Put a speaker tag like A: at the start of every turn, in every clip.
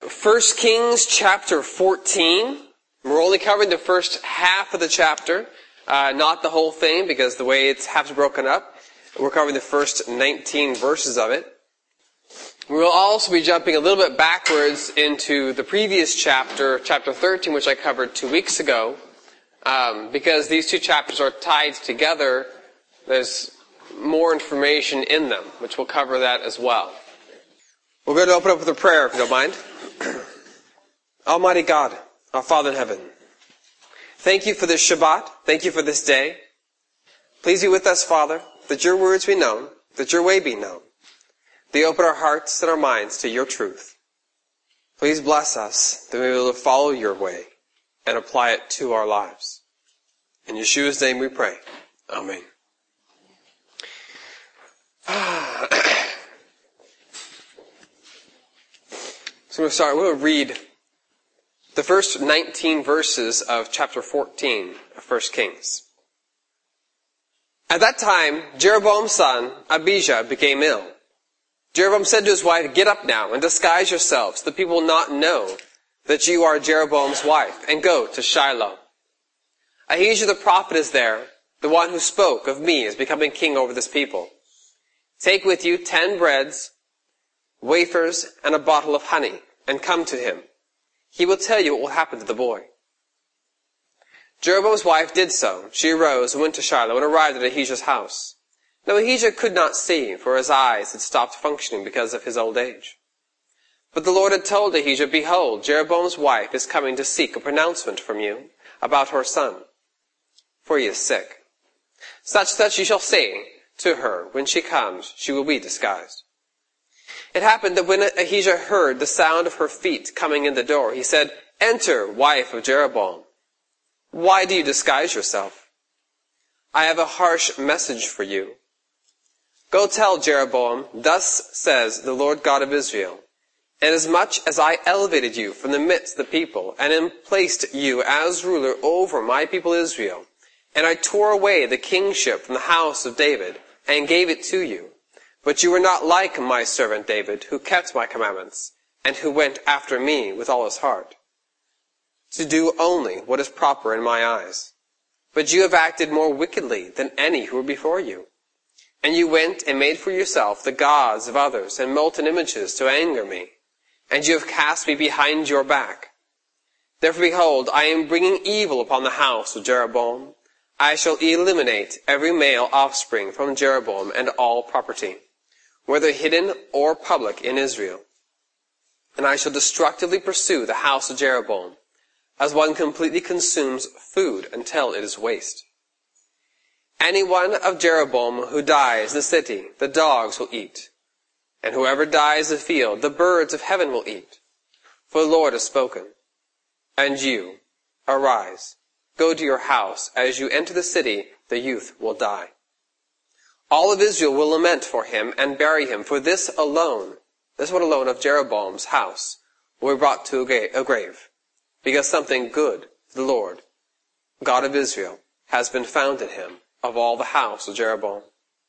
A: 1 Kings chapter 14. We're only covering the first half of the chapter, not the whole thing, because the way it's half broken up. We're covering the first 19 verses of it. We'll also be jumping a little bit backwards into the previous chapter, chapter 13, which I covered 2 weeks ago, because these two chapters are tied together. There's more information in them, which we'll cover that as well. We're going to open up with a prayer, if you don't mind. Almighty God, our Father in heaven, thank you for this Shabbat. Thank you for this day. Please be with us, Father, that your words be known, that your way be known. They open our hearts and our minds to your truth. Please bless us that we will follow your way and apply it to our lives. In Yeshua's name we pray. Amen. So we're going to read the first 19 verses of chapter 14 of 1 Kings. At that time, Jeroboam's son, Abijah, became ill. Jeroboam said to his wife, "Get up now and disguise yourselves, so the people will not know that you are Jeroboam's wife, and go to Shiloh. Ahijah the prophet is there, the one who spoke of me as becoming king over this people. Take with you 10 breads, wafers, and a bottle of honey, and come to him. He will tell you what will happen to the boy." Jeroboam's wife did so. She arose and went to Shiloh and arrived at Ahijah's house. Now Ahijah could not see, for his eyes had stopped functioning because of his old age. But the Lord had told Ahijah, "Behold, Jeroboam's wife is coming to seek a pronouncement from you about her son, for he is sick. Such that you shall say to her, when she comes, she will be disguised." It happened that when Ahijah heard the sound of her feet coming in the door, he said, "Enter, wife of Jeroboam. Why do you disguise yourself? I have a harsh message for you. Go tell Jeroboam, thus says the Lord God of Israel, inasmuch as I elevated you from the midst of the people, and placed you as ruler over my people Israel, and I tore away the kingship from the house of David, and gave it to you. But you were not like my servant David, who kept my commandments, and who went after me with all his heart, to do only what is proper in my eyes. But you have acted more wickedly than any who were before you. And you went and made for yourself the gods of others, and molten images to anger me. And you have cast me behind your back. Therefore behold, I am bringing evil upon the house of Jeroboam. I shall eliminate every male offspring from Jeroboam and all property, whether hidden or public in Israel. And I shall destructively pursue the house of Jeroboam, as one completely consumes food until it is waste. Anyone of Jeroboam who dies in the city, the dogs will eat. And whoever dies in the field, the birds of heaven will eat. For the Lord has spoken. And you, arise, go to your house. As you enter the city, the youth will die. All of Israel will lament for him and bury him, for this one alone of Jeroboam's house, will be brought to a grave, because something good, the Lord, God of Israel, has been found in him of all the house of Jeroboam.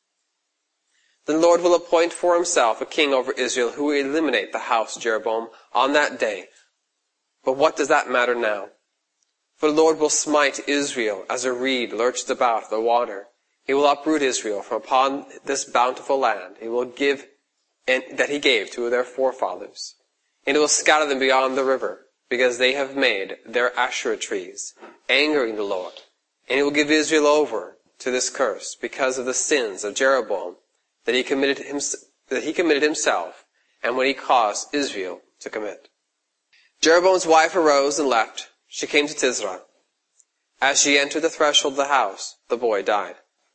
A: Then the Lord will appoint for himself a king over Israel who will eliminate the house of Jeroboam on that day. But what does that matter now? For the Lord will smite Israel as a reed lurches about the water. He will uproot Israel from upon this bountiful land that he gave to their forefathers. And he will scatter them beyond the river, because they have made their Asherah trees, angering the Lord. And he will give Israel over to this curse because of the sins of Jeroboam that he committed himself, and what he caused Israel to commit. Jeroboam's wife arose and left. She came to Tisra. As she entered the threshold of the house, the boy died.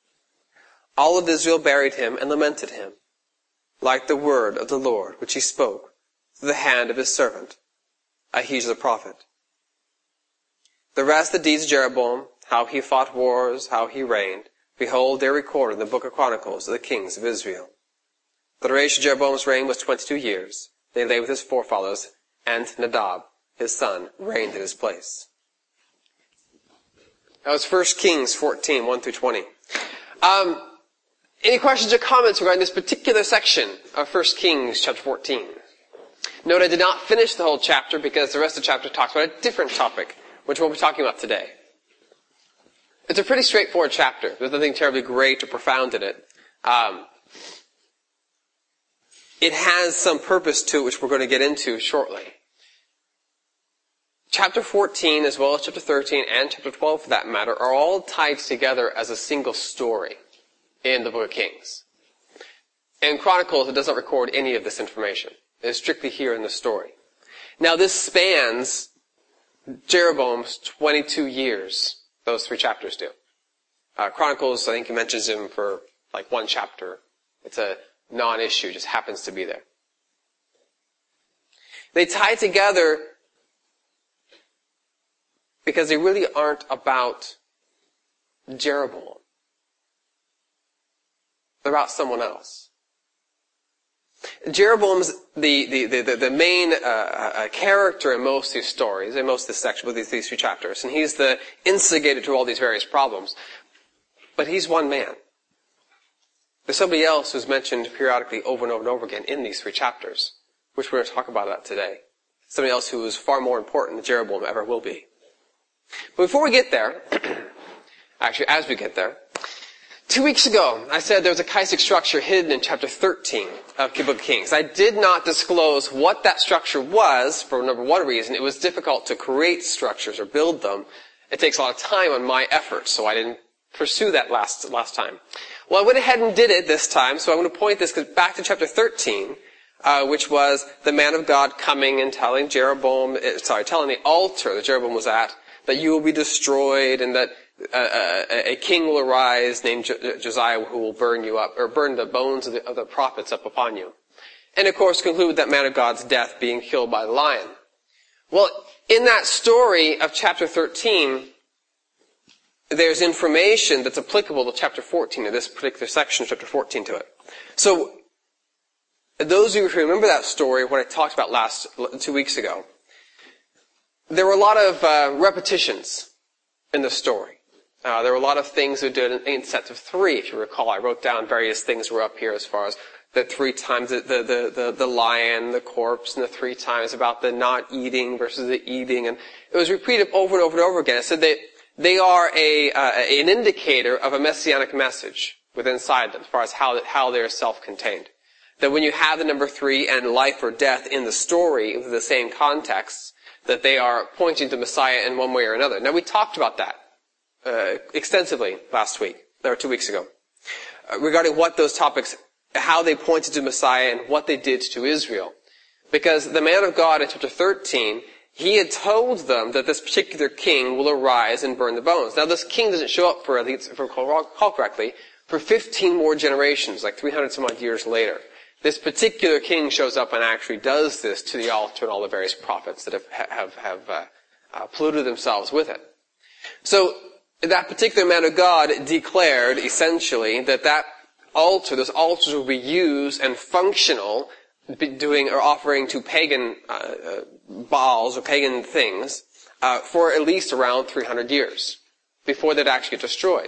A: All of Israel buried him and lamented him, like the word of the Lord which he spoke through the hand of his servant, Ahijah the prophet. The rest of the deeds of Jeroboam, how he fought wars, how he reigned, behold, they are recorded in the book of Chronicles of the kings of Israel. The duration of Jeroboam's reign was 22 years. They lay with his forefathers, and Nadab, his son, reigned in his place. That was 1 Kings 14, 1 through 20. Any questions or comments regarding this particular section of 1 Kings chapter 14? Note I did not finish the whole chapter because the rest of the chapter talks about a different topic, which we'll be talking about today. It's a pretty straightforward chapter. There's nothing terribly great or profound in it. It has some purpose to it, which we're going to get into shortly. Chapter 14, as well as chapter 13 and chapter 12 for that matter, are all tied together as a single story in the book of Kings. In Chronicles, it doesn't record any of this information. It is strictly here in the story. Now, this spans Jeroboam's 22 years. Those 3 chapters do. Chronicles, I think he mentions him for like 1 chapter. It's a non-issue, just happens to be there. They tie together because they really aren't about Jeroboam. They're about someone else. Jeroboam's the main character in most of these stories, in most of this section, with these 3 chapters, and he's the instigator to all these various problems. But he's one man. There's somebody else who's mentioned periodically over and over and over again in these 3 chapters, which we're going to talk about that today. Somebody else who is far more important than Jeroboam ever will be. But before we get there, actually as we get there, 2 weeks ago, I said there was a chiastic structure hidden in chapter 13 of the book of Kings. I did not disclose what that structure was for number 1 reason. It was difficult to create structures or build them. It takes a lot of time on my effort, so I didn't pursue that last time. Well, I went ahead and did it this time, so I'm going to point this back to chapter 13, which was the man of God coming and telling telling the altar that Jeroboam was at, that you will be destroyed and that a king will arise named Josiah who will burn you up, or burn the bones of the prophets up upon you. And of course conclude with that man of God's death being killed by the lion. Well, in that story of chapter 13, there's information that's applicable to chapter 14, in this particular section of chapter 14 to it. So, those of you who remember that story, what I talked about 2 weeks ago, there were a lot of repetitions in the story. There were a lot of things we did in sets of 3, if you recall. I wrote down various things were up here as far as the 3 times the lion, the corpse, and the 3 times about the not eating versus the eating. And it was repeated over and over and over again. I said they are an indicator of a messianic message within inside them, as far as how they're self-contained. That when you have the number 3 and life or death in the story, in the same context, that they are pointing to Messiah in one way or another. Now, we talked about that extensively last week, or 2 weeks ago, regarding what those topics, how they pointed to Messiah and what they did to Israel. Because the man of God in chapter 13, he had told them that this particular king will arise and burn the bones. Now, this king doesn't show up for, I think if I recall correctly, for 15 more generations, like 300 some odd years later. This particular king shows up and actually does this to the altar and all the various prophets that have polluted themselves with it. So, that particular man of God declared, essentially, that altar, those altars will be used and functional, doing or offering to pagan Baals or pagan things, for at least around 300 years, before they'd actually get destroyed.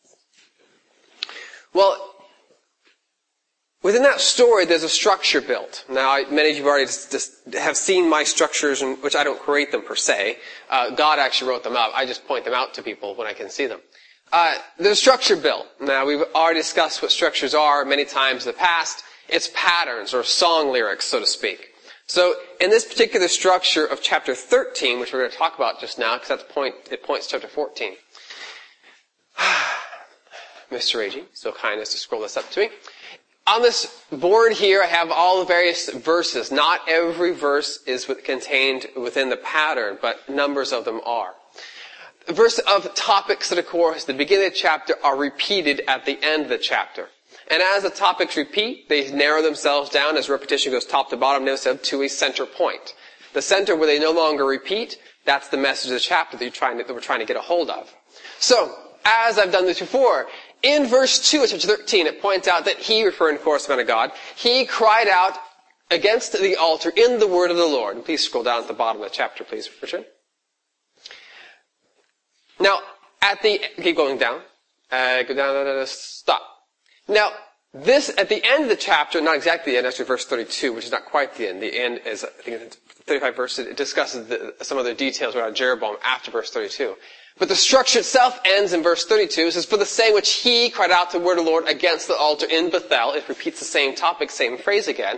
A: Well, within that story, there's a structure built. Now, many of you already just have seen my structures, which I don't create them per se. God actually wrote them up. I just point them out to people when I can see them. There's a structure built. Now, we've already discussed what structures are many times in the past. It's patterns or song lyrics, so to speak. So, in this particular structure of chapter 13, which we're going to talk about just now, because it points to chapter 14. Mr. Agee, so kind as to scroll this up to me. On this board here, I have all the various verses. Not every verse is contained within the pattern, but numbers of them are. The verse of topics that, of course, at the beginning of the chapter are repeated at the end of the chapter. And as the topics repeat, they narrow themselves down as repetition goes top to bottom, to a center point. The center where they no longer repeat, that's the message of the chapter that we're trying to get a hold of. So, as I've done this before, in verse 2 of chapter 13, it points out that he, referring to the man of God, he cried out against the altar in the word of the Lord. And please scroll down at the bottom of the chapter, please, Richard. Now, keep going down. Go down, stop. Now, This, at the end of the chapter, not exactly the end, actually verse 32, which is not quite the end. The end is, I think it's 35 verses. It discusses some other details about Jeroboam after verse 32. But the structure itself ends in verse 32. It says, for the saying which he cried out to the word of the Lord against the altar in Bethel. It repeats the same topic, same phrase again.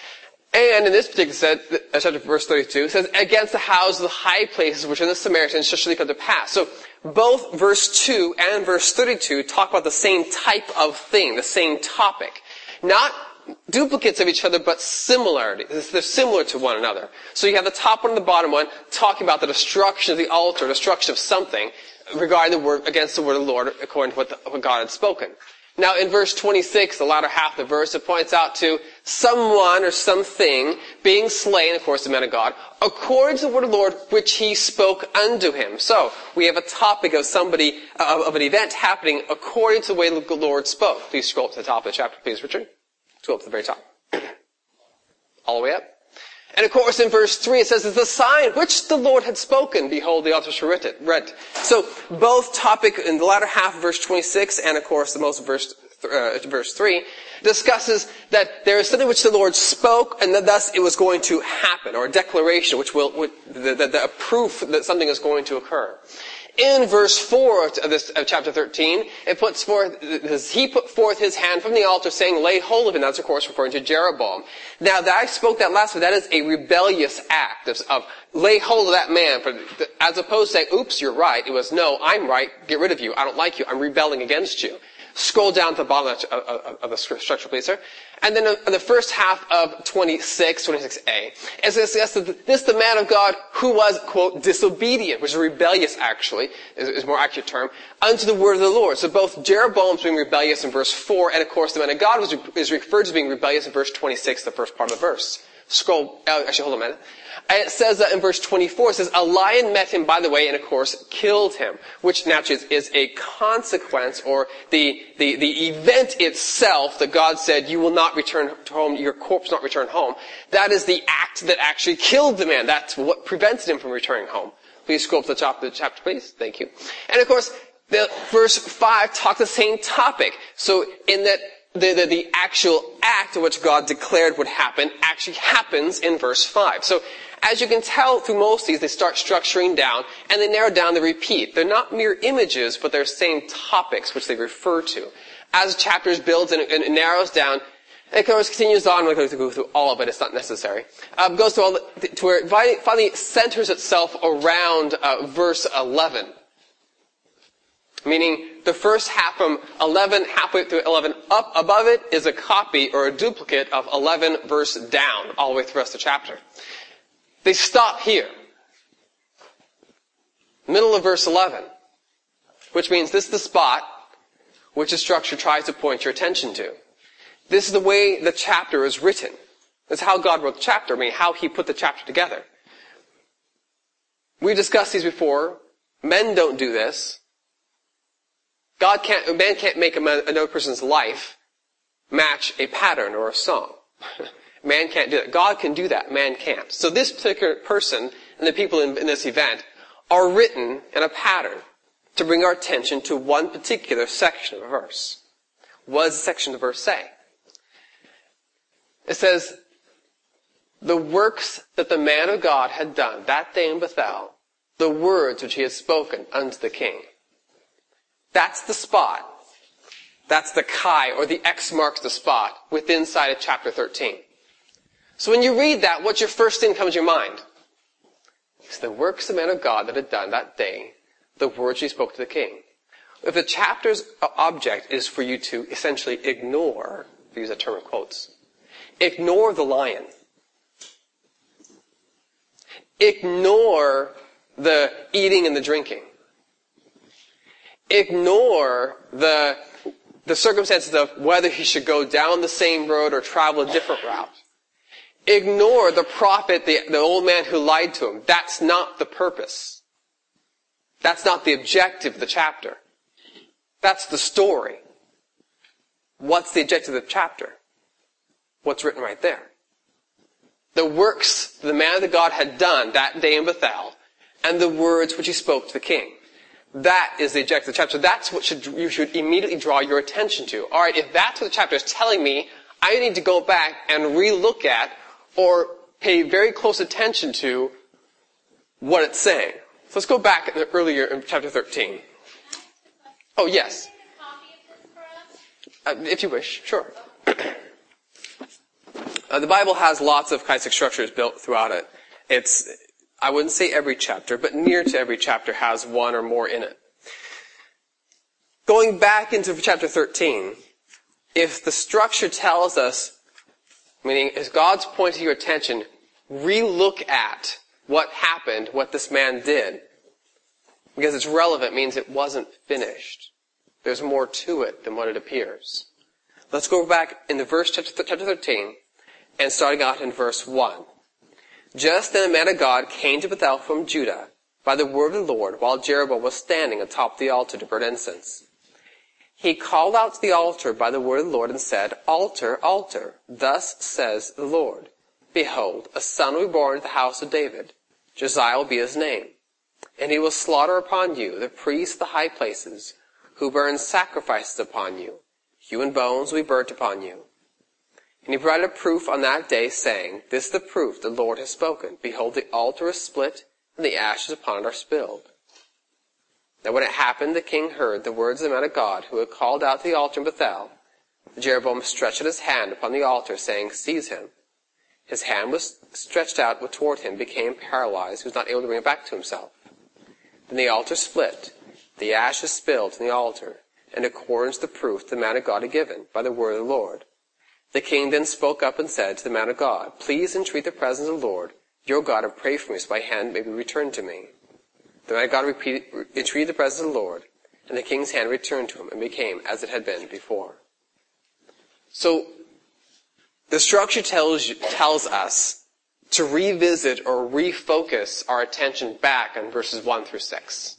A: And in this particular chapter, verse 32, it says, against the houses of the high places which are in the Samaritans shall come to pass. So both verse 2 and verse 32 talk about the same type of thing, the same topic. Not duplicates of each other, but similarities. They're similar to one another. So you have the top one and the bottom one talking about the destruction of the altar, destruction of something, regarding the word, against the word of the Lord, according to what God had spoken. Now in verse 26, the latter half of the verse, it points out to someone or something being slain, of course the man of God, according to the word of the Lord, which he spoke unto him. So, we have a topic of somebody, of an event happening according to the way the Lord spoke. Please scroll up to the top of the chapter, please, Richard. Scroll up to the very top. All the way up. And of course in verse 3 it says, it's the sign which the Lord had spoken, behold the altar shall read. So both topic in the latter half of verse 26 and of course the most of verse 3 discusses that there is something which the Lord spoke and that thus it was going to happen, or a declaration which the proof that something is going to occur. In verse 4 of chapter 13, it puts forth, he put forth his hand from the altar saying, lay hold of him. That's of course referring to Jeroboam. Now that I spoke that last week, that is a rebellious act of lay hold of that man, as opposed to saying, oops, you're right. It was, no, I'm right, get rid of you, I don't like you, I'm rebelling against you. Scroll down to the bottom of the structure, please, sir. And then in the first half of 26a, it says that this the man of God who was, quote, disobedient, which is rebellious actually, is a more accurate term, unto the word of the Lord. So both Jeroboam's being rebellious in verse 4, and of course the man of God is referred to being rebellious in verse 26, the first part of the verse. Hold on a minute. And it says that in verse 24, it says, a lion met him by the way and of course killed him, which naturally is a consequence or the event itself that God said, you will not return home, your corpse not return home. That is the act that actually killed the man. That's what prevented him from returning home. Please scroll up to the top of the chapter, please. Thank you. And of course, verse 5 talks the same topic. So in that, the actual act of which God declared would happen actually happens in verse 5. So, as you can tell through most of these, they start structuring down, and they narrow down, they repeat. They're not mere images, but they're same topics which they refer to. As the chapters builds and it narrows down, it of course continues on. We're going to go through all of it, it's not necessary. Goes to where it finally centers itself around verse 11. Meaning, the first half from 11, halfway through 11, up above it is a copy or a duplicate of 11 verse down, all the way through the rest of the chapter. They stop here. Middle of verse 11. Which means this is the spot which the structure tries to point your attention to. This is the way the chapter is written. That's how God wrote the chapter, I mean, how He put the chapter together. We've discussed these before. Men don't do this. Man can't make another person's life match a pattern or a song. Man can't do that. God can do that. Man can't. So this particular person and the people in this event are written in a pattern to bring our attention to one particular section of a verse. What does the section of the verse say? It says, the works that the man of God had done that day in Bethel, the words which he had spoken unto the king. That's the spot. That's the chi, or the X marks the spot, within inside of chapter 13. So when you read that, what's your first thing that comes to your mind? It's the works of the man of God that had done that day, the words he spoke to the king. If the chapter's object is for you to essentially ignore, to use that term in quotes, ignore the lion. Ignore the eating and the drinking. Ignore the circumstances of whether he should go down the same road or travel a different route. Ignore the prophet, the old man who lied to him. That's not the purpose. That's not the objective of the chapter. That's the story. What's the objective of the chapter? What's written right there? The works the man of God had done that day in Bethel, and the words which he spoke to the king. That is the objective of the chapter. That's what you should immediately draw your attention to. Alright, if that's what the chapter is telling me, I need to go back and re-look at or pay very close attention to what it's saying. So let's go back earlier in chapter 13. Oh, yes. If you wish, sure. The Bible has lots of chiastic structures built throughout it. I wouldn't say every chapter, but near to every chapter has one or more in it. Going back into chapter 13, if the structure tells us, meaning if God's pointing your attention, re-look at what happened, what this man did, because it's relevant means it wasn't finished. There's more to it than what it appears. Let's go back into chapter 13, and starting out in verse 1. Just then a man of God came to Bethel from Judah by the word of the Lord while Jeroboam was standing atop the altar to burn incense. He called out to the altar by the word of the Lord and said, Altar, altar, thus says the Lord, behold, a son will be born to the house of David. Josiah will be his name. And he will slaughter upon you the priests of the high places, who burn sacrifices upon you. Human bones will be burnt upon you. And he provided a proof on that day, saying, This is the proof the Lord has spoken. Behold, the altar is split, and the ashes upon it are spilled. Now when it happened, the king heard the words of the man of God, who had called out to the altar in Bethel. Jeroboam stretched out his hand upon the altar, saying, Seize him. His hand was stretched out toward him, became paralyzed, he was not able to bring it back to himself. Then the altar split, the ashes spilled on the altar, in accordance to the proof the man of God had given by the word of the Lord. The king then spoke up and said to the man of God, Please entreat the presence of the Lord, your God, and pray for me so my hand may be returned to me. The man of God entreated the presence of the Lord, and the king's hand returned to him and became as it had been before. So, the structure tells us to revisit or refocus our attention back on verses 1 through 6.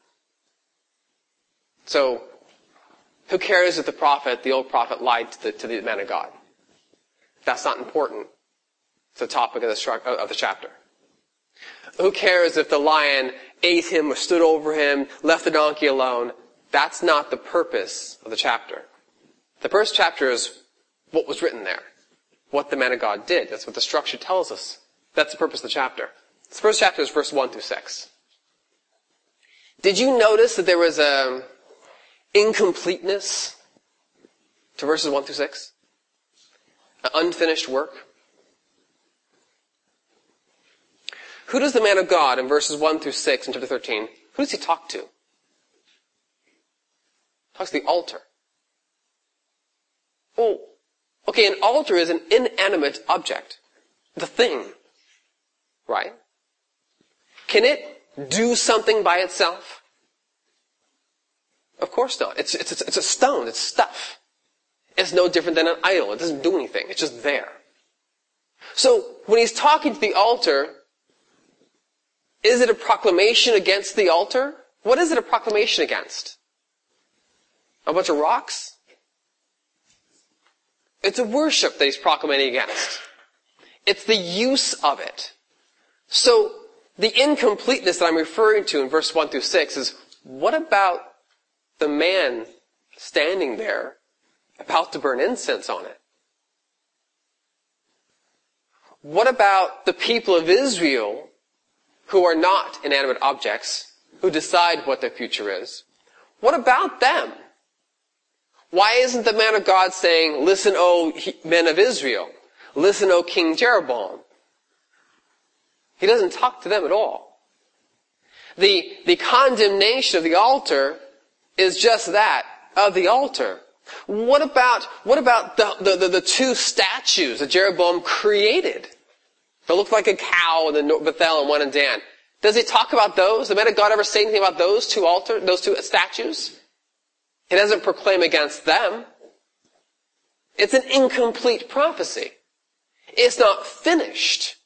A: So, who cares if the old prophet lied to the man of God? That's not important. It's the topic of the chapter. Who cares if the lion ate him or stood over him, left the donkey alone? That's not the purpose of the chapter. The first chapter is what was written there. What the man of God did. That's what the structure tells us. That's the purpose of the chapter. The first chapter is verse 1 through 6. Did you notice that there was a incompleteness to verses 1 through 6? An unfinished work? Who does the man of God in verses 1 through 6 in chapter 13, who does he talk to? He talks to the altar. Oh, okay, an altar is an inanimate object. The thing. Right? Can it do something by itself? Of course not. It's a stone. It's stuff. It's no different than an idol. It doesn't do anything. It's just there. So, when he's talking to the altar, is it a proclamation against the altar? What is it a proclamation against? A bunch of rocks? It's a worship that he's proclamating against. It's the use of it. So, the incompleteness that I'm referring to in verse 1 through 6 is, what about the man standing there about to burn incense on it? What about the people of Israel who are not inanimate objects, who decide what their future is? What about them? Why isn't the man of God saying, Listen, O men of Israel. Listen, O King Jeroboam. He doesn't talk to them at all. The condemnation of the altar is just that, of the altar. What about the two statues that Jeroboam created? That looked like a cow in Bethel and one in Dan. Does he talk about those? The man of God ever say anything about those two statues? He doesn't proclaim against them. It's an incomplete prophecy. It's not finished.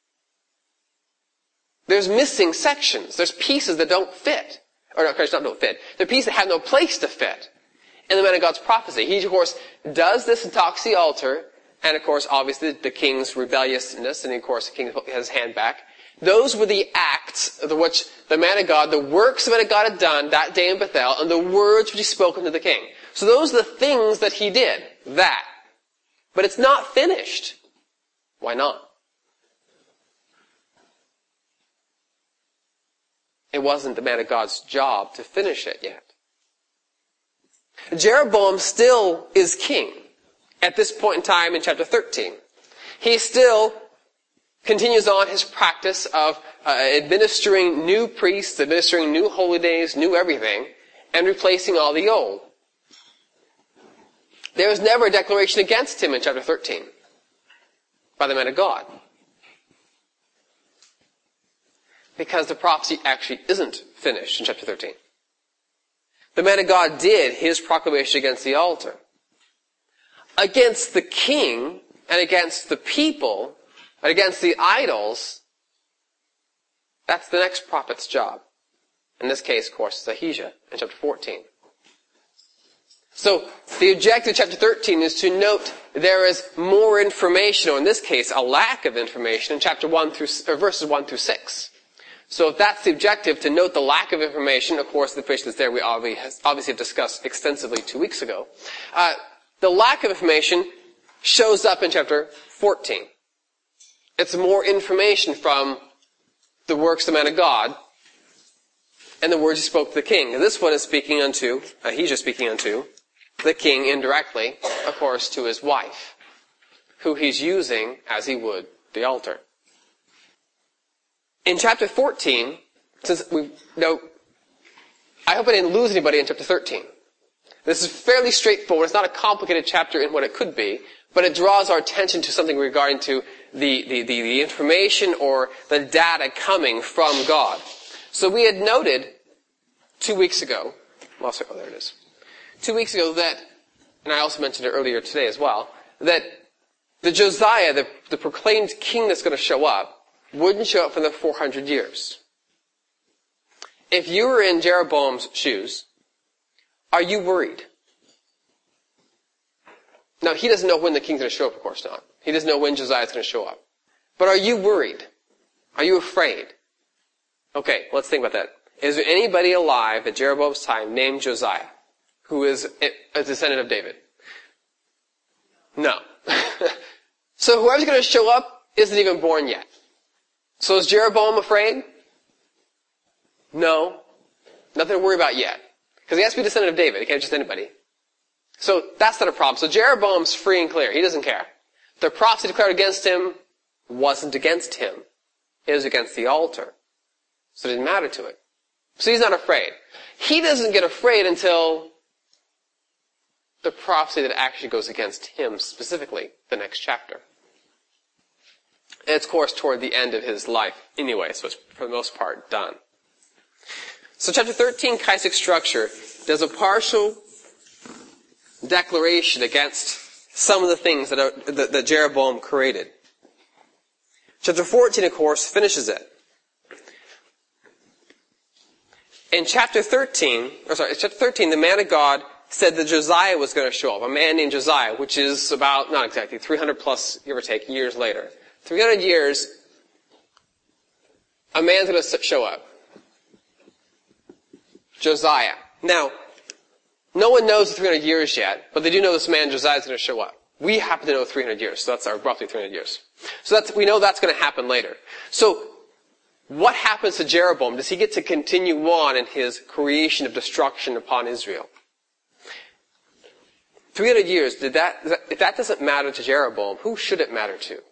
A: There's missing sections. There's pieces that don't fit. Or no, don't fit. There are pieces that have no place to fit in the man of God's prophecy. He, of course, does this and talks to the altar. And, of course, obviously, the king's rebelliousness. And, of course, the king has his hand back. Those were the acts which the man of God, the works the man of God had done that day in Bethel, and the words which he spoke unto the king. So those are the things that he did. That. But it's not finished. Why not? It wasn't the man of God's job to finish it yet. Jeroboam still is king at this point in time in chapter 13. He still continues on his practice of administering new priests, administering new holy days, new everything, and replacing all the old. There was never a declaration against him in chapter 13 by the man of God. Because the prophecy actually isn't finished in chapter 13. The man of God did his proclamation against the altar. Against the king and against the people and against the idols, that's the next prophet's job. In this case, of course, is Ahijah in chapter 14. So, the objective of chapter 13 is to note there is more information, or in this case, a lack of information in chapter 1 through, or verses 1 through 6. So if that's the objective, to note the lack of information, of course, the information that's there we obviously have discussed extensively 2 weeks ago. The lack of information shows up in chapter 14. It's more information from the works of the man of God and the words he spoke to the king. And this one is speaking unto, Ahijah speaking unto, the king indirectly, of course, to his wife, who he's using as he would the altar. In chapter 14, since I hope I didn't lose anybody in chapter 13. This is fairly straightforward. It's not a complicated chapter in what it could be, but it draws our attention to something regarding to the information or the data coming from God. So we had noted 2 weeks ago, there it is. 2 weeks ago that, and I also mentioned it earlier today as well, that the Josiah, the proclaimed king that's going to show up, wouldn't show up for the 400 years. If you were in Jeroboam's shoes, are you worried? Now, he doesn't know when the king's going to show up, of course not. He doesn't know when Josiah's going to show up. But are you worried? Are you afraid? Okay, let's think about that. Is there anybody alive at Jeroboam's time named Josiah, who is a descendant of David? No. So whoever's going to show up isn't even born yet. So is Jeroboam afraid? No. Nothing to worry about yet. Because he has to be a descendant of David. He can't just anybody. So that's not a problem. So Jeroboam's free and clear. He doesn't care. The prophecy declared against him wasn't against him. It was against the altar. So it didn't matter to it. So he's not afraid. He doesn't get afraid until the prophecy that actually goes against him specifically, the next chapter. And it's, of course, toward the end of his life anyway, so it's, for the most part, done. So chapter 13, chiastic structure, does a partial declaration against some of the things that Jeroboam created. Chapter 14, of course, finishes it. In chapter 13, the man of God said that Josiah was going to show up, a man named Josiah, which is about, not exactly, 300 plus, give or take, years later. 300 years, a man's going to show up. Josiah. Now, no one knows the 300 years yet, but they do know this man Josiah is going to show up. We happen to know 300 years, so that's our roughly 300 years. So we know that's going to happen later. So, what happens to Jeroboam? Does he get to continue on in his creation of destruction upon Israel? 300 years, if that doesn't matter to Jeroboam, who should it matter to?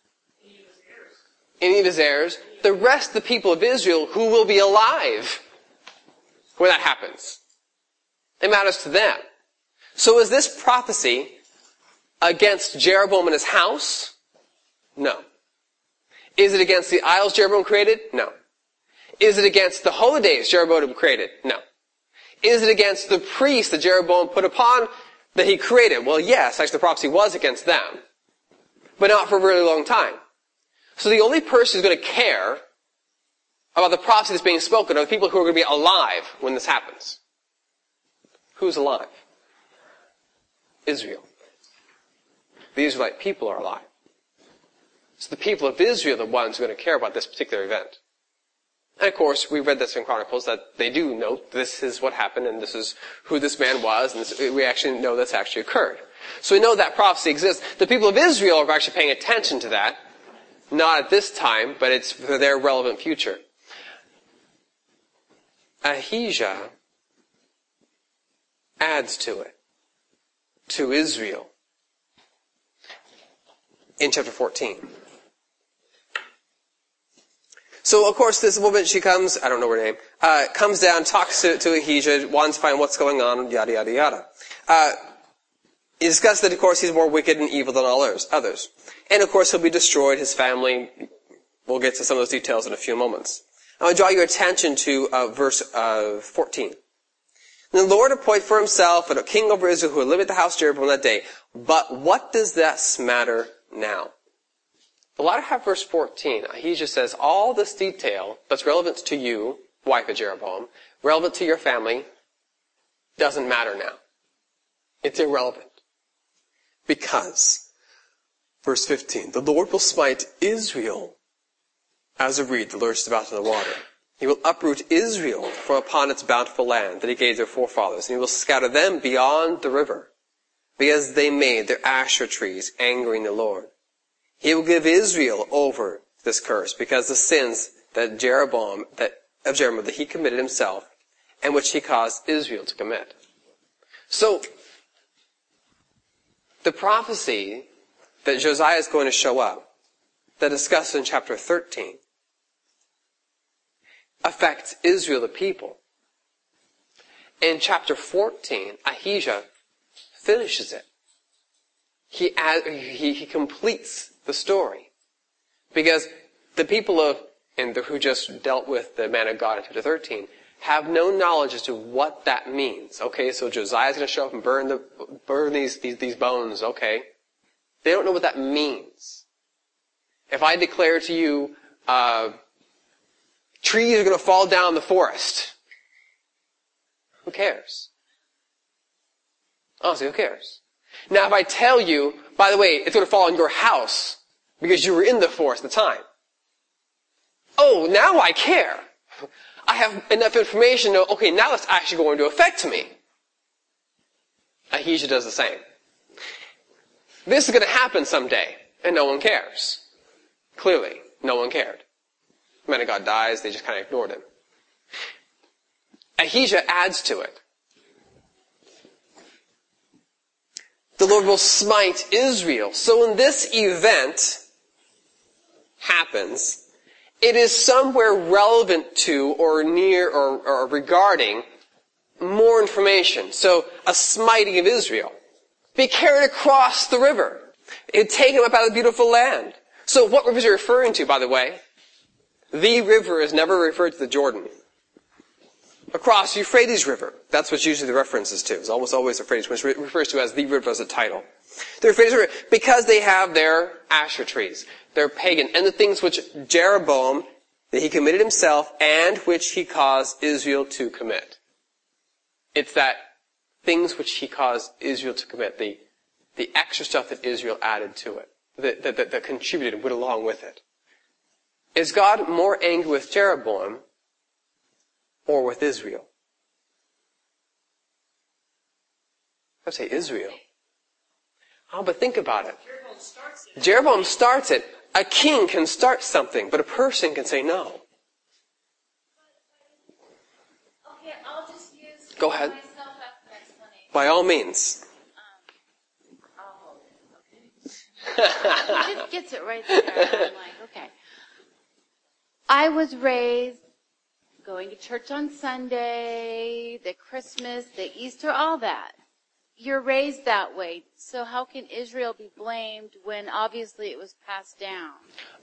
A: Any of his heirs. The rest of the people of Israel who will be alive when that happens. It matters to them. So is this prophecy against Jeroboam and his house? No. Is it against the idols Jeroboam created? No. Is it against the holy days Jeroboam created? No. Is it against the priests that Jeroboam put upon that he created? Well, yes, actually the prophecy was against them. But not for a really long time. So the only person who's going to care about the prophecy that's being spoken are the people who are going to be alive when this happens. Who's alive? Israel. The Israelite people are alive. So the people of Israel are the ones who are going to care about this particular event. And of course, we read this in Chronicles that they do note this is what happened and this is who this man was, and we actually know that's actually occurred. So we know that prophecy exists. The people of Israel are actually paying attention to that. Not at this time, but it's for their relevant future. Ahijah adds to it, to Israel, in chapter 14. So, of course, this woman, she comes, I don't know her name, comes down, talks to Ahijah, wants to find what's going on, yada, yada, yada. He discussed that, of course, he's more wicked and evil than all others. And, of course, he'll be destroyed, his family. We'll get to some of those details in a few moments. I want to draw your attention to verse 14. The Lord appointed for himself a king over Israel who would live at the house of Jeroboam that day. But what does this matter now? The latter half of verse 14, Ahijah says, all this detail that's relevant to you, wife of Jeroboam, relevant to your family, doesn't matter now. It's irrelevant. Because, verse 15, the Lord will smite Israel as a reed that lurches about in the water. He will uproot Israel from upon its bountiful land that he gave their forefathers, and he will scatter them beyond the river, because they made their Asherah trees, angering the Lord. He will give Israel over to this curse, because the sins that Jeroboam that he committed himself, and which he caused Israel to commit. So, the prophecy that Josiah is going to show up, that discussed in chapter 13, affects Israel, the people. In chapter 14, Ahijah finishes it. He completes the story. Because the people who just dealt with the man of God in chapter 13 have no knowledge as to what that means. Okay, so Josiah's going to show up and burn these bones. Okay, they don't know what that means. If I declare to you, trees are going to fall down the forest, who cares? Honestly, who cares? Now, if I tell you, by the way, it's going to fall on your house because you were in the forest at the time. Oh, now I care. I have enough information to know, okay, now that's actually going to affect me. Ahijah does the same. This is going to happen someday, and no one cares. Clearly, no one cared. The man of God dies, they just kind of ignored him. Ahijah adds to it. The Lord will smite Israel. So when this event happens, it is somewhere relevant to or near or regarding more information. So a smiting of Israel. Be carried across the river. It take him up out of the beautiful land. So what river is he referring to, by the way? The river is never referred to the Jordan. Across the Euphrates River. That's what usually the reference is to. It's almost always Euphrates, which refers to as the river as a title. The Euphrates River, because they have their Asherah trees. They're pagan. And the things which Jeroboam, that he committed himself, and which he caused Israel to commit. It's that things which he caused Israel to commit, the extra stuff that Israel added to it, that contributed and went along with it. Is God more angry with Jeroboam or with Israel? I'd say Israel. Oh, but think about it. Jeroboam starts it. A king can start something, but a person can say no.
B: Okay, I'll just use
A: Go ahead.
B: myself as an explanation.
A: By all means.
B: I'll hold it, okay? He just gets it right there. I'm like, okay. I was raised going to church on Sunday, the Christmas, the Easter, all that. You're raised that way. So how can Israel be blamed when obviously it was passed down?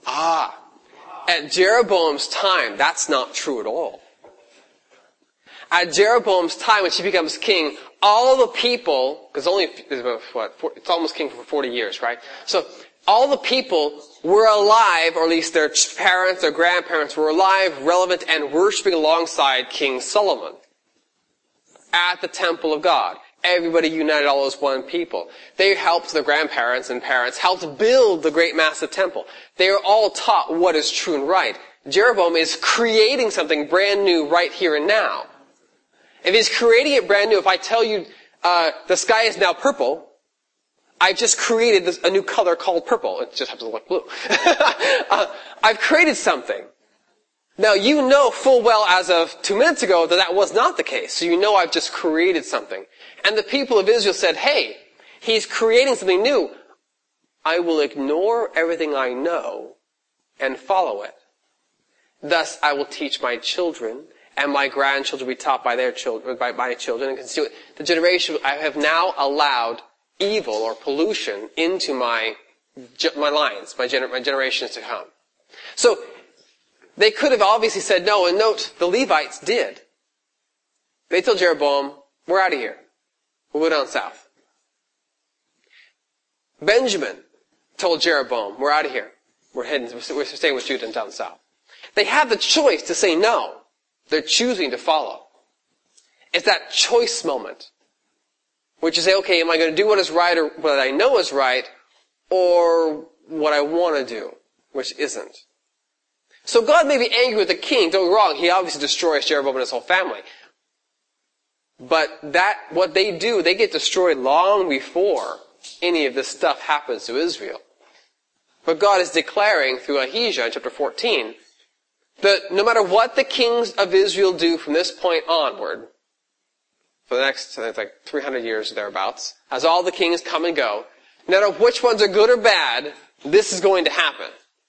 A: At Jeroboam's time, that's not true at all. At Jeroboam's time, when she becomes king, all the people, because it's almost king for 40 years, right? So all the people were alive, or at least their parents, their grandparents were alive, relevant, and worshiping alongside King Solomon at the temple of God. Everybody united all as one people. They helped their grandparents and parents, helped build the great massive temple. They are all taught what is true and right. Jeroboam is creating something brand new right here and now. If he's creating it brand new, if I tell you the sky is now purple, I've just created a new color called purple. It just happens to look blue. I've created something. Now, you know full well as of 2 minutes ago that was not the case. So you know I've just created something. And the people of Israel said, hey, he's creating something new. I will ignore everything I know and follow it. Thus, I will teach my children, and my grandchildren will be taught by their children, by my children, and continue it. The generation, I have now allowed evil or pollution into my lines, my generations to come. So, they could have obviously said no, and note, the Levites did. They told Jeroboam, we're out of here. We'll go down south. Benjamin told Jeroboam, we're out of here. We're staying with Judah and down south. They have the choice to say no. They're choosing to follow. It's that choice moment. Which you say, okay, am I going to do what is right or what I know is right, or what I want to do, which isn't? So God may be angry with the king, don't get me wrong, he obviously destroys Jeroboam and his whole family. But what they do, they get destroyed long before any of this stuff happens to Israel. But God is declaring through Ahijah in chapter 14 that no matter what the kings of Israel do from this point onward, for the next, I think it's like 300 years or thereabouts, as all the kings come and go, no matter which ones are good or bad, this is going to happen.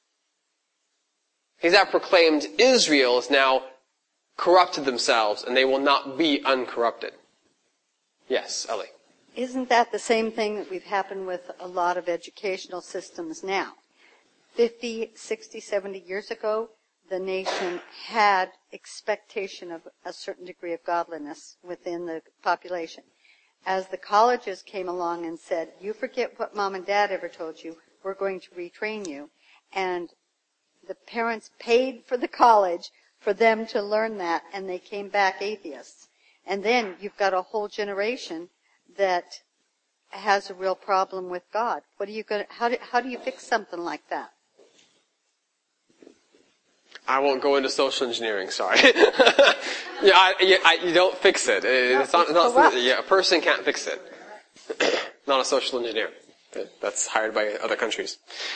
A: He's now proclaimed Israel is now corrupted themselves, and they will not be uncorrupted. Yes, Ellie.
C: Isn't that the same thing that we've happened with a lot of educational systems now? 50, 60, 70 years ago, the nation had expectation of a certain degree of godliness within the population. As the colleges came along and said, you forget what mom and dad ever told you, we're going to retrain you. And the parents paid for the college for them to learn that, and they came back atheists. And then you've got a whole generation that has a real problem with God. How do you fix something like that?
A: I won't go into social engineering, sorry. You don't fix it. It's not a person can't fix it. Not a social engineer. That's hired by other countries.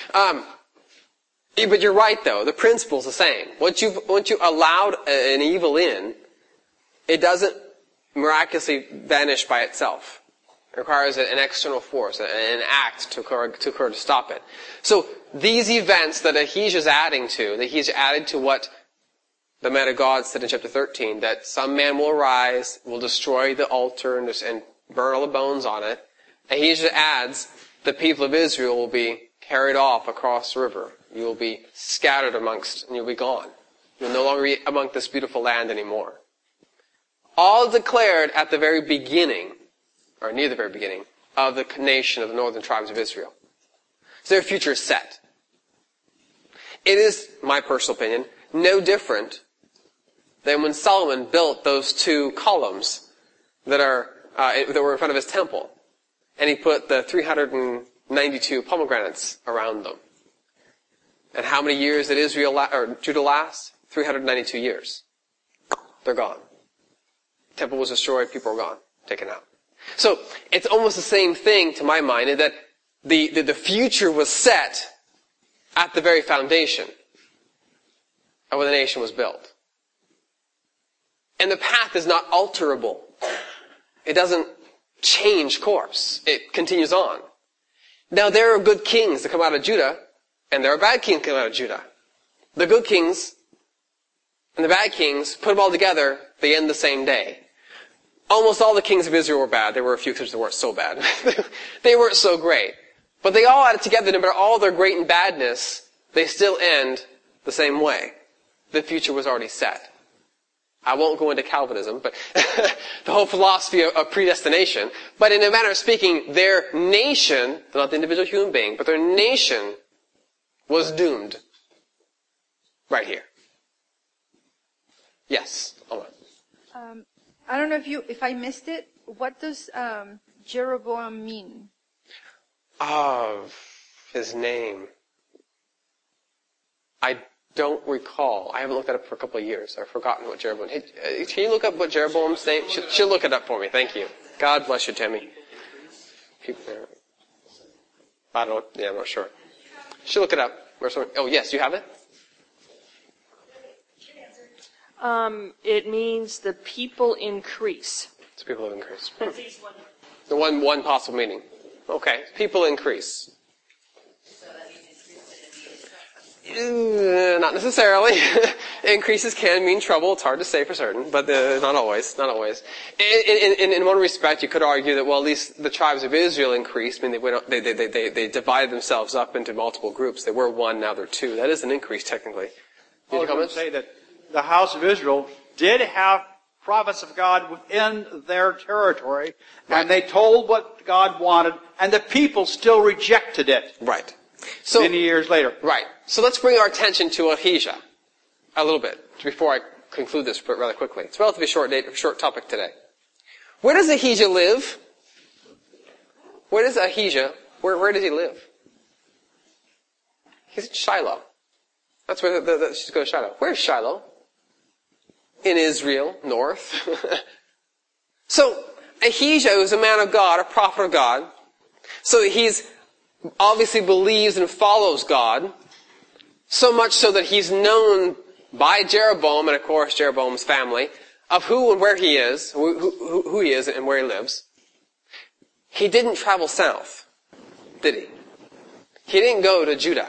A: But you're right, though. The principle's the same. Once you allowed an evil in, it doesn't miraculously vanish by itself. It requires an external force, an act to occur to stop it. So these events that Ahijah's adding to, that he's added to what the man of God said in chapter 13, that some man will arise, will destroy the altar and burn all the bones on it. Ahijah adds, the people of Israel will be carried off across the river. You will be scattered amongst, and you'll be gone. You'll no longer be among this beautiful land anymore. All declared at the very beginning, or near the very beginning, of the nation of the northern tribes of Israel. So their future is set. It is, my personal opinion, no different than when Solomon built those 2 columns that were in front of his temple. And he put the 392 pomegranates around them. And how many years did Judah last? 392 years. They're gone. Temple was destroyed, people were gone, taken out. So, it's almost the same thing to my mind, in that the future was set at the very foundation of when the nation was built. And the path is not alterable. It doesn't change course. It continues on. Now, there are good kings that come out of Judah, and there are bad kings that come out of Judah. The good kings and the bad kings, put them all together, they end the same day. Almost all the kings of Israel were bad. There were a few that weren't so bad. They weren't so great. But they all added together, no matter all their great and badness, they still end the same way. The future was already set. I won't go into Calvinism, but the whole philosophy of predestination. But in a manner of speaking, their nation, not the individual human being, but their nation was doomed. Right here. Yes, Alma.
D: I don't know if I missed it, What does Jeroboam mean?
A: His name. I don't recall. I haven't looked that up for a couple of years. I've forgotten what Jeroboam. Hey, can you look up what Jeroboam's name? She'll look it up for me. Thank you. God bless you, Tammy. I don't. Yeah, I'm not sure. She'll look it up. Oh, yes, you have it.
E: It means the people increase.
A: It's people increase. The one possible meaning. Okay, people increase. Not necessarily. Increases can mean trouble. It's hard to say for certain, but not always. Not always. In one respect, you could argue that, well, at least the tribes of Israel increased. I mean, they divided themselves up into multiple groups. They were one, now they're two. That is an increase, technically.
F: I was going to say that the house of Israel did have prophets of God within their territory, and they told what God wanted, and the people still rejected it.
A: Right. So,
F: many years later.
A: Right. So let's bring our attention to Ahijah a little bit before I conclude this rather quickly. It's a relatively short topic today. Where does Ahijah live? Where does Ahijah, where does he live? He's in Shiloh. That's where she's going to Shiloh. Where's Shiloh? In Israel, north. So, Ahijah is a man of God, a prophet of God. So he's obviously believes and follows God, so much so that he's known by Jeroboam and, of course, Jeroboam's family, of who and where he is, who he is and where he lives. He didn't travel south, did he? He didn't go to Judah.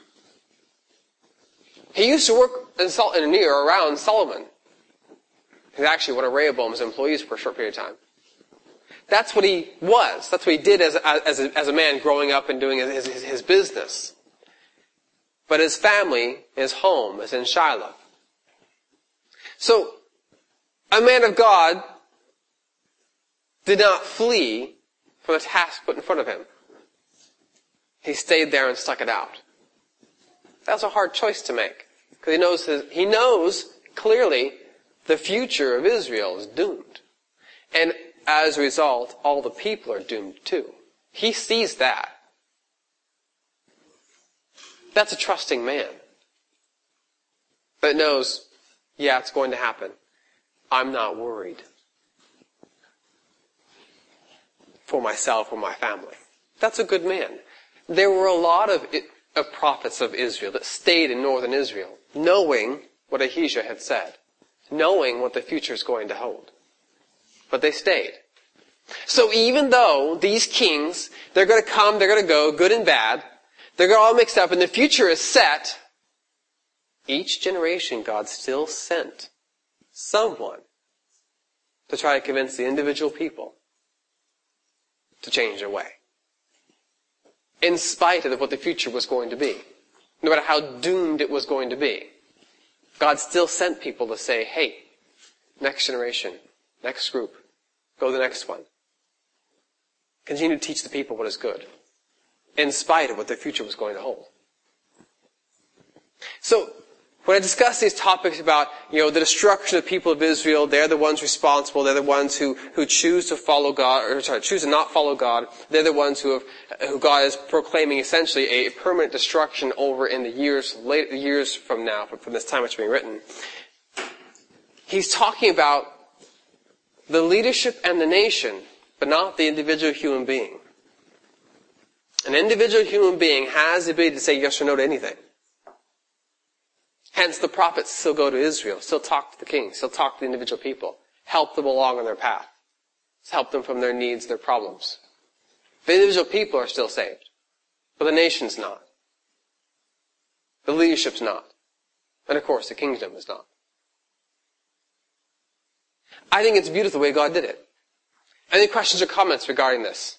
A: He used to work in near or around Solomon. He's actually one of Rehoboam's employees for a short period of time. That's what he was. That's what he did as a man growing up and doing his business. But his family, his home, is in Shiloh. So, a man of God did not flee from the task put in front of him. He stayed there and stuck it out. That's a hard choice to make. Because he knows clearly the future of Israel is doomed. And as a result, all the people are doomed too. He sees that. That's a trusting man. That knows, yeah, it's going to happen. I'm not worried. For myself or my family. That's a good man. There were a lot of prophets of Israel that stayed in northern Israel, knowing what Ahijah had said. Knowing what the future is going to hold. But they stayed. So even though these kings, they're going to come, they're going to go, good and bad, they're going to all mix up, and the future is set, each generation God still sent someone to try to convince the individual people to change their way. In spite of what the future was going to be. No matter how doomed it was going to be. God still sent people to say, hey, next generation, next group, go to the next one. Continue to teach the people what is good, in spite of what the future was going to hold. So, when I discuss these topics about, the destruction of the people of Israel, they're the ones responsible, they're the ones who choose to follow God, choose to not follow God, they're the ones who God is proclaiming essentially a permanent destruction over in the years from now, from this time it's being written. He's talking about the leadership and the nation, but not the individual human being. An individual human being has the ability to say yes or no to anything. Hence, the prophets still go to Israel, still talk to the king, still talk to the individual people, help them along on their path, help them from their needs, their problems. The individual people are still saved, but the nation's not. The leadership's not. And of course, the kingdom is not. I think it's beautiful the way God did it. Any questions or comments regarding this?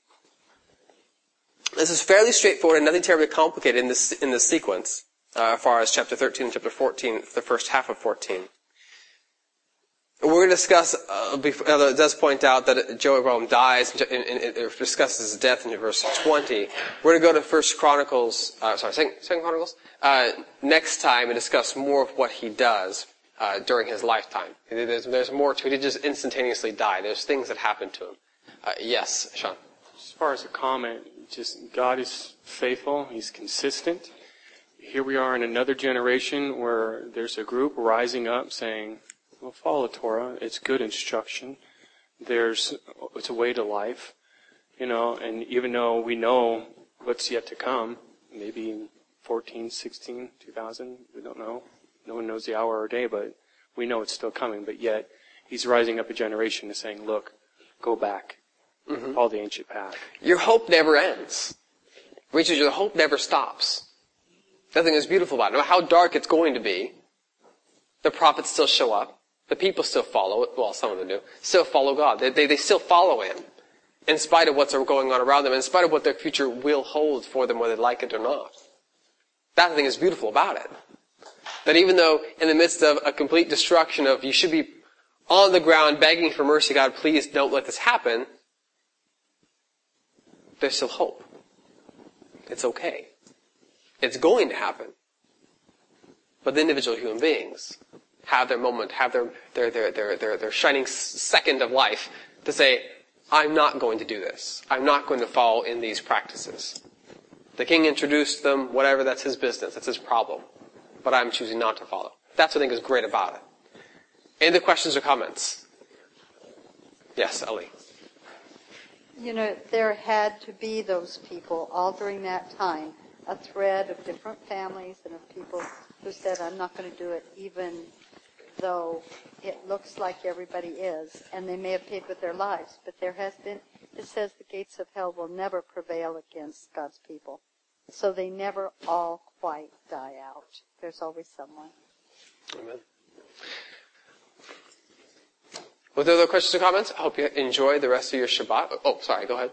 A: This is fairly straightforward and nothing terribly complicated in this sequence. As far as chapter 13 and chapter 14, the first half of 14. We're going to discuss, it does point out that Jeroboam dies, and it discusses his death in verse 20. We're going to go to Second Chronicles, next time and discuss more of what he does. during his lifetime. There's more to it. He just instantaneously died. There's things that happened to him. Yes, Sean.
G: As far as a comment, just God is faithful. He's consistent. Here we are in another generation where there's a group rising up saying, well, follow the Torah. It's good instruction. It's a way to life. And even though we know what's yet to come, maybe in 14, 16, 2000, we don't know. No one knows the hour or day, but we know it's still coming. But yet, he's rising up a generation and saying, look, go back. Follow the ancient path.
A: Your hope never ends. Richard, your hope never stops. Nothing is beautiful about it. No matter how dark it's going to be, the prophets still show up. The people still follow it. Well, some of them do. Still follow God. They still follow Him. In spite of what's going on around them, in spite of what their future will hold for them, whether they like it or not. That thing is beautiful about it. That even though in the midst of a complete destruction of, you should be on the ground begging for mercy, God, please don't let this happen, there's still hope. It's okay. It's going to happen. But the individual human beings have their moment, have their shining second of life to say, I'm not going to do this. I'm not going to fall in these practices. The king introduced them, whatever, that's his business. That's his problem. But I'm choosing not to follow. That's what I think is great about it. Any other questions or comments? Yes, Ellie.
C: There had to be those people all during that time, a thread of different families and of people who said, I'm not going to do it even though it looks like everybody is. And they may have paid with their lives, but there has been, it says the gates of hell will never prevail against God's people. So they never all quite die out. There's always someone.
A: Amen. With other questions or comments, I hope you enjoy the rest of your Shabbat. Oh, sorry, go ahead.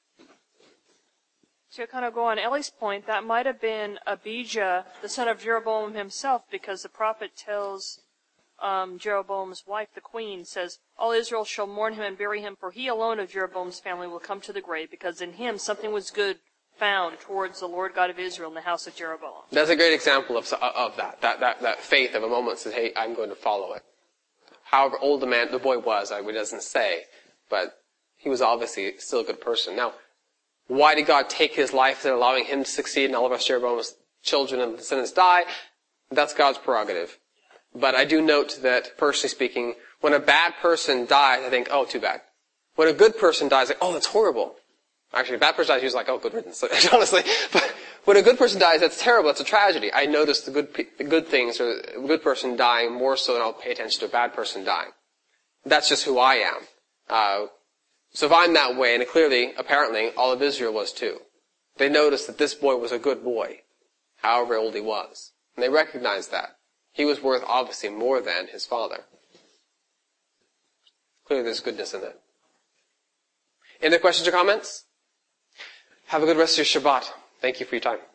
E: To kind of go on Ellie's point, that might have been Abijah, the son of Jeroboam himself, because the prophet tells Jeroboam's wife, the queen, says, all Israel shall mourn him and bury him, for he alone of Jeroboam's family will come to the grave, because in him something was good found towards the Lord God of Israel in the house of Jeroboam.
A: That's a great example of that faith of a moment that says, hey, I'm going to follow it. However old the boy was, it doesn't say, but he was obviously still a good person. Now, why did God take his life and allowing him to succeed and all of us Jeroboam's children and descendants die? That's God's prerogative. But I do note that, personally speaking, when a bad person dies, I think, oh, too bad. When a good person dies, like, oh, that's horrible. Actually, a bad person dies, usually like, oh, good riddance, honestly. But when a good person dies, that's terrible. That's a tragedy. I notice the good things, or a good person dying more so than I'll pay attention to a bad person dying. That's just who I am. So if I'm that way, and clearly, apparently, all of Israel was too. They noticed that this boy was a good boy, however old he was. And they recognized that. He was worth, obviously, more than his father. Clearly, there's goodness in it. Any other questions or comments? Have a good rest of your Shabbat. Thank you for your time.